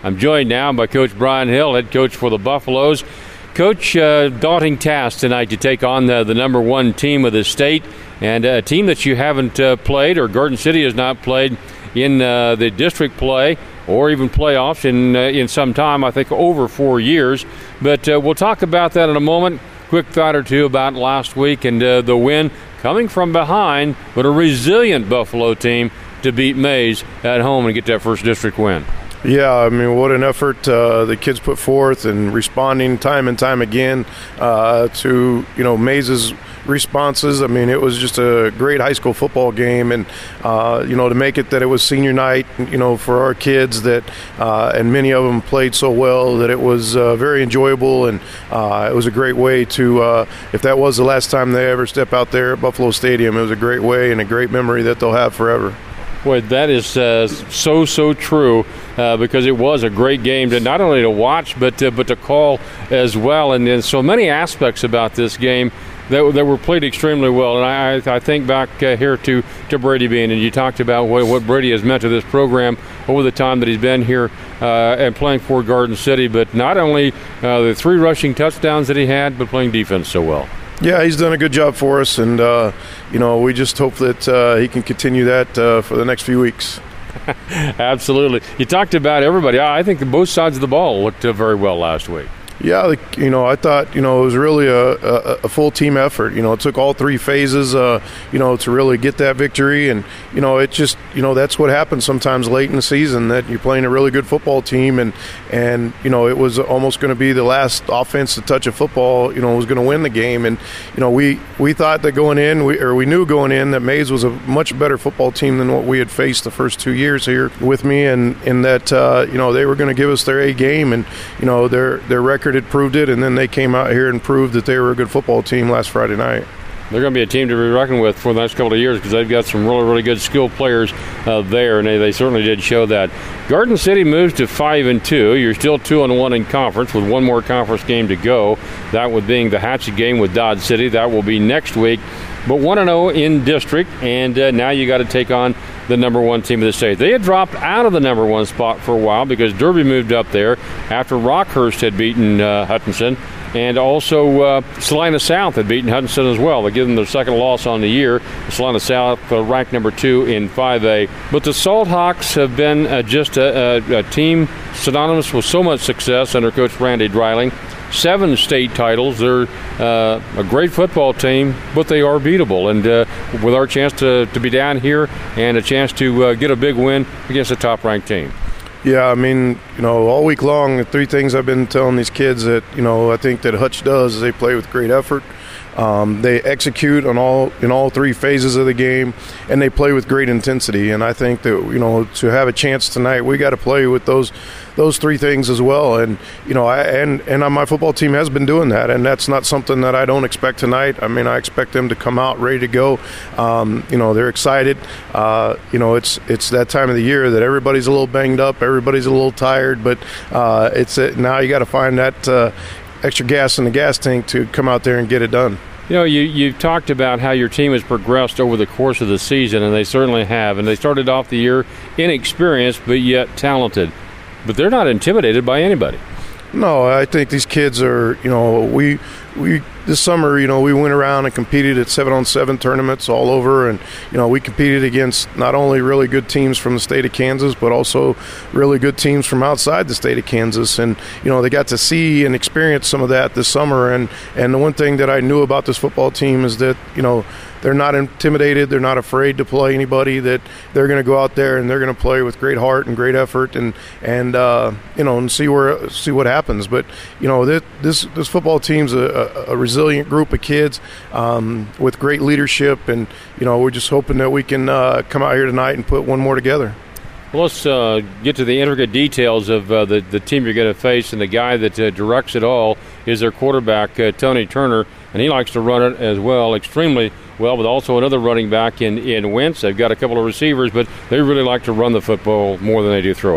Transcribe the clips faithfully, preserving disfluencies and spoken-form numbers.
I'm joined now by Coach Brian Hill, head coach for the Buffaloes. Coach, uh, daunting task tonight to take on the, the number one team of the state, and a team that you haven't uh, played, or Garden City has not played in uh, the district play or even playoffs in uh, in some time, I think over four years. But uh, we'll talk about that in a moment. Quick thought or two about last week and uh, the win coming from behind, but a resilient Buffalo team to beat Mays at home and get that first district win. Yeah, I mean, what an effort uh, the kids put forth and responding time and time again uh, to, you know, Mays' responses. I mean, it was just a great high school football game, and, uh, you know, to make it that it was senior night, you know, for our kids that, uh, and many of them played so well that it was uh, very enjoyable, and uh, it was a great way to, uh, if that was the last time they ever step out there at Buffalo Stadium, it was a great way and a great memory that they'll have forever. Boy, that is uh, so, so true uh, because it was a great game to not only to watch but uh, but to call as well. And there's so many aspects about this game that, that were played extremely well. And I, I think back uh, here to, to Brady Bean, and you talked about what, what Brady has meant to this program over the time that he's been here uh, and playing for Garden City. But not only uh, the three rushing touchdowns that he had, but playing defense so well. Yeah, he's done a good job for us, and, uh, you know, we just hope that uh, he can continue that uh, for the next few weeks. Absolutely. You talked about everybody. I think both sides of the ball looked uh, very well last week. Yeah, you know, I thought, you know, it was really a, a, a full team effort. You know, it took all three phases, uh, you know, to really get that victory. And, you know, it just, you know, that's what happens sometimes late in the season, that you're playing a really good football team. And, and you know, it was almost going to be the last offense to touch a football, you know, was going to win the game. And, you know, we, we thought that going in, we, or we knew going in that Mays was a much better football team than what we had faced the first two years here with me. And, and that, uh, you know, they were going to give us their A game. And, you know, their, their record had proved it, and then they came out here and proved that they were a good football team last Friday night. They're going to be a team to be reckoned with for the next couple of years because they've got some really, really good skilled players uh, there, and they, they certainly did show that. Garden City moves to five and two. You're still two and one in conference with one more conference game to go. That would being the Hatchet game with Dodge City. That will be next week. But one and oh in district, and uh, now you got to take on the number one team of the state. They had dropped out of the number one spot for a while because Derby moved up there after Rockhurst had beaten uh, Hutchinson, and also uh, Salina South had beaten Hutchinson as well. They give them their second loss on the year. Salina South uh, ranked number two in five A. But the Salt Hawks have been uh, just a, a, a team synonymous with so much success under Coach Randy Dreiling. Seven state titles. They're uh, a great football team, but they are beatable. And uh, with our chance to, to be down here and a chance to uh, get a big win against a top-ranked team. Yeah, I mean, you know, all week long, the three things I've been telling these kids that, you know, I think that Hutch does is they play with great effort. Um, they execute on all in all three phases of the game, and they play with great intensity. And I think that, you know, to have a chance tonight, we got to play with those those three things as well. And you know, I and and my football team has been doing that, and that's not something that I don't expect tonight. I mean, I expect them to come out ready to go. Um, you know, they're excited. Uh, you know, it's it's that time of the year that everybody's a little banged up, everybody's a little tired, but uh, it's uh, now you got to find that Uh, extra gas in the gas tank to come out there and get it done. You know, you, you've talked about how your team has progressed over the course of the season, and they certainly have. And they started off the year inexperienced but yet talented. But they're not intimidated by anybody. No, I think these kids are, you know, we we this summer, you know, we went around and competed at seven-on-seven tournaments all over, and, you know, we competed against not only really good teams from the state of Kansas, but also really good teams from outside the state of Kansas. And, you know, they got to see and experience some of that this summer. And, and the one thing that I knew about this football team is that, you know, they're not intimidated. They're not afraid to play anybody. That they're going to go out there and they're going to play with great heart and great effort, and and uh, you know, and see where see what happens. But you know, this this, this football team's a, a resilient group of kids um, with great leadership, and you know, we're just hoping that we can uh, come out here tonight and put one more together. Well, let's uh, get to the intricate details of uh, the the team you're going to face, and the guy that uh, directs it all is their quarterback, uh, Tony Turner, and he likes to run it as well, extremely well, but also another running back in, in Wentz. They've got a couple of receivers, but they really like to run the football more than they do throw it.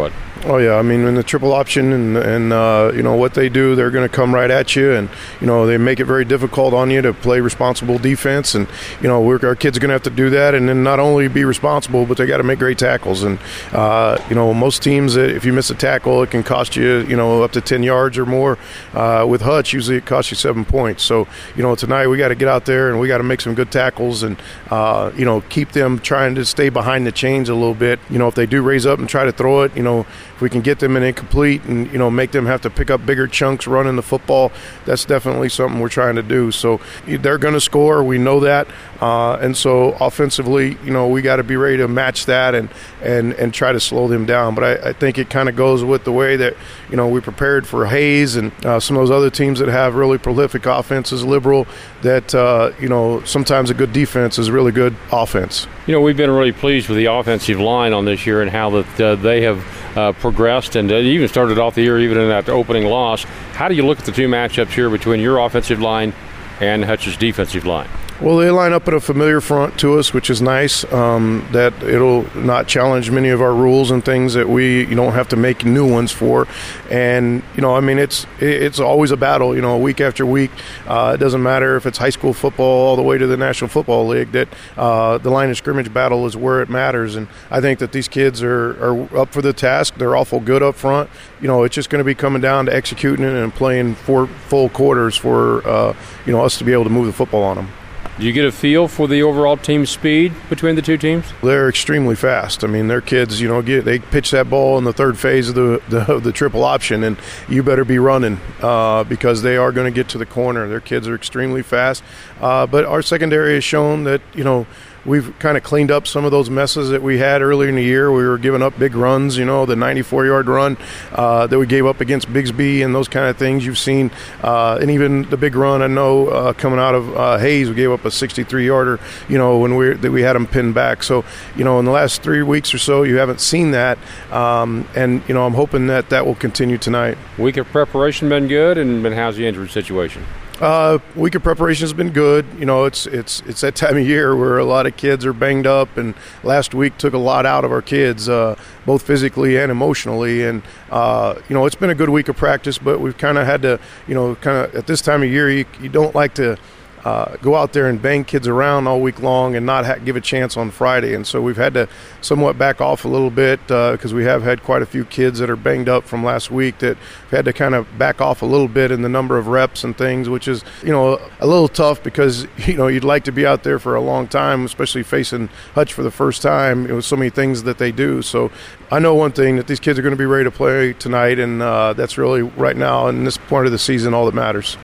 Oh yeah, I mean in the triple option and and uh, you know what they do, they're going to come right at you, and you know they make it very difficult on you to play responsible defense, and you know we're, our kids are going to have to do that, and then not only be responsible, but they got to make great tackles, and uh, you know most teams, if you miss a tackle, it can cost you you know up to ten yards or more. Uh, with Hutch, usually it costs you seven points. So you know tonight we got to get out there and we got to make some good tackles, and uh, you know keep them trying to stay behind the chains a little bit. You know if they do raise up and try to throw it, you know. If we can get them in incomplete and, you know, make them have to pick up bigger chunks running the football, that's definitely something we're trying to do. So they're going to score. We know that. Uh, and so offensively, you know, we got to be ready to match that and, and, and try to slow them down. But I, I think it kind of goes with the way that, you know, we prepared for Hayes and uh, some of those other teams that have really prolific offenses, Liberal, that, uh, you know, sometimes a good defense is really good offense. You know, we've been really pleased with the offensive line on this year and how that uh, they have uh, progressed, and uh, even started off the year even in that opening loss. How do you look at the two matchups here between your offensive line and Hutch's defensive line? Well, they line up at a familiar front to us, which is nice, um, that it'll not challenge many of our rules and things that we you don't have to make new ones for. And, you know, I mean, it's it's always a battle, you know, week after week. Uh, it doesn't matter if it's high school football all the way to the National Football League, that uh, the line of scrimmage battle is where it matters. And I think that these kids are, are up for the task. They're awful good up front. You know, it's just going to be coming down to executing it and playing four full quarters for, uh, you know, us to be able to move the football on them. Do you get a feel for the overall team speed between the two teams? They're extremely fast. I mean, their kids, you know, get they pitch that ball in the third phase of the the, of the triple option, and you better be running uh, because they are going to get to the corner. Their kids are extremely fast. Uh, but our secondary has shown that, you know, we've kind of cleaned up some of those messes that we had earlier in the year. We were giving up big runs, you know, the ninety-four-yard run uh, that we gave up against Bigsby and those kind of things you've seen. Uh, and even the big run, I know, uh, coming out of uh, Hayes, we gave up a sixty-three-yarder, you know, when we that we had them pinned back. So, you know, in the last three weeks or so, you haven't seen that. Um, and, you know, I'm hoping that that will continue tonight. Week of preparation been good, and how's the injury situation? Uh, week of preparation has been good. You know, it's it's it's that time of year where a lot of kids are banged up, and last week took a lot out of our kids, uh, both physically and emotionally. And uh, you know, it's been a good week of practice, but we've kind of had to, you know, kind of at this time of year, you, you don't like to Uh, go out there and bang kids around all week long and not ha- give a chance on Friday. And so we've had to somewhat back off a little bit because uh, we have had quite a few kids that are banged up from last week that we've had to kind of back off a little bit in the number of reps and things, which is, you know, a little tough because, you know, you'd like to be out there for a long time, especially facing Hutch for the first time. It was so many things that they do. So I know one thing, that these kids are going to be ready to play tonight, and uh, that's really right now in this point of the season all that matters.